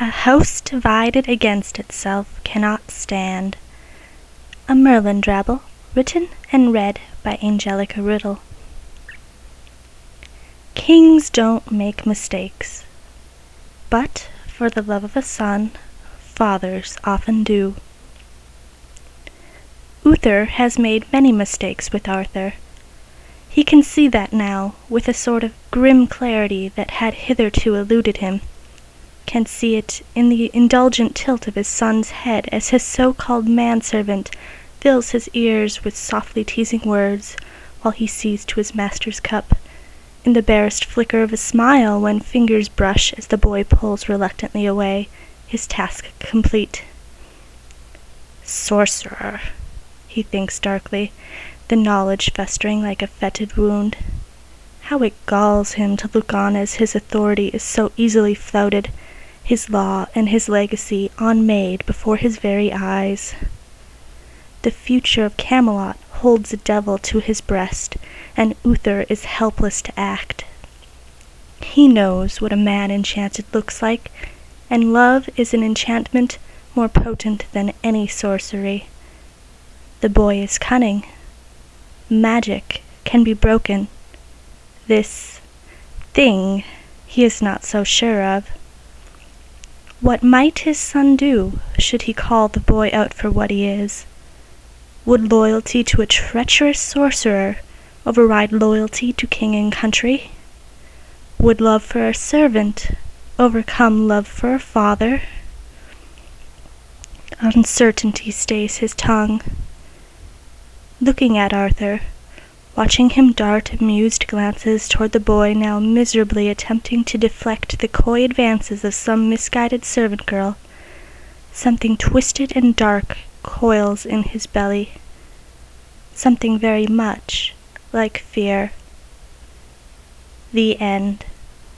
A house divided against itself cannot stand. A Merlin Drabble, written and read by Angelica Riddle. Kings don't make mistakes, but for the love of a son, fathers often do. Uther has made many mistakes with Arthur. He can see that now, with a sort of grim clarity that had hitherto eluded him, can see it in the indulgent tilt of his son's head as his so-called manservant fills his ears with softly teasing words while he sees to his master's cup, in the barest flicker of a smile when fingers brush as the boy pulls reluctantly away, his task complete. Sorcerer, he thinks darkly, the knowledge festering like a fetid wound. How it galls him to look on as his authority is so easily flouted, his law and his legacy unmade before his very eyes. The future of Camelot holds a devil to his breast, and Uther is helpless to act. He knows what a man enchanted looks like, and love is an enchantment more potent than any sorcery. The boy is cunning. Magic can be broken. This thing he is not so sure of. What might his son do, should he call the boy out for what he is? Would loyalty to a treacherous sorcerer override loyalty to king and country? Would love for a servant overcome love for a father? Uncertainty stays his tongue. Looking at Arthur, watching him dart amused glances toward the boy now miserably attempting to deflect the coy advances of some misguided servant girl, something twisted and dark coils in his belly, something very much like fear. The end.